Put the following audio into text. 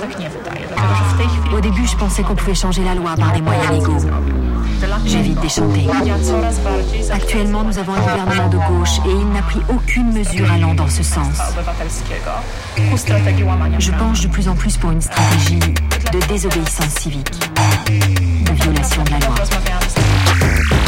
Au début, je pensais qu'on pouvait changer la loi par des moyens légaux. J'ai vite déchanté. Actuellement, nous avons un gouvernement de gauche et il n'a pris aucune mesure allant dans ce sens. Je penche de plus en plus pour une stratégie de désobéissance civique, de violation de la loi.